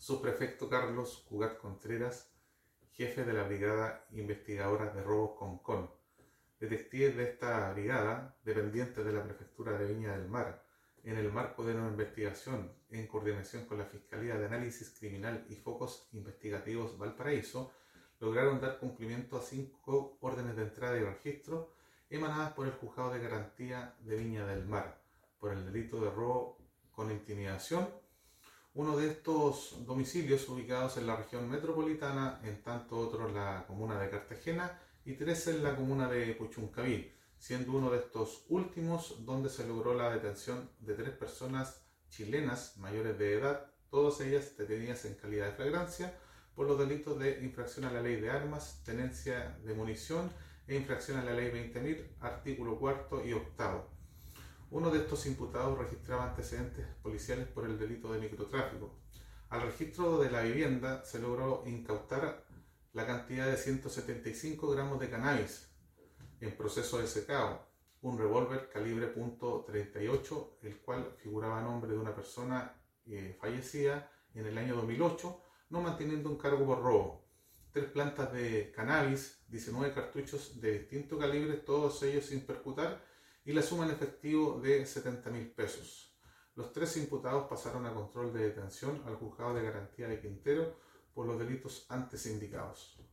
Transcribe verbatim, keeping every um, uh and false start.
Subprefecto Carlos Cugat Contreras, jefe de la Brigada Investigadora de Robos Concón. Detectives de esta brigada, dependientes de la Prefectura de Viña del Mar, en el marco de una investigación en coordinación con la Fiscalía de Análisis Criminal y Focos Investigativos Valparaíso, lograron dar cumplimiento a cinco órdenes de entrada y registro emanadas por el Juzgado de Garantía de Viña del Mar por el delito de robo con intimidación. Uno de estos domicilios ubicados en la región metropolitana, en tanto otro en la comuna de Cartagena y tres en la comuna de Puchuncaví, siendo uno de estos últimos donde se logró la detención de tres personas chilenas mayores de edad, todas ellas detenidas en calidad de flagrancia por los delitos de infracción a la ley de armas, tenencia de munición e infracción a la ley veinte mil, artículo cuarto y octavo. Uno de estos imputados registraba antecedentes policiales por el delito de microtráfico. Al registro de la vivienda se logró incautar la cantidad de ciento setenta y cinco gramos de cannabis en proceso de secado, un revólver calibre punto treinta y ocho, el cual figuraba a nombre de una persona eh, fallecida en el año dos mil ocho, no manteniendo un cargo por robo. Tres plantas de cannabis, diecinueve cartuchos de distinto calibre, todos ellos sin percutar, y la suma en efectivo de setenta mil pesos. Los tres imputados pasaron a control de detención al Juzgado de Garantía de Quintero por los delitos antes indicados.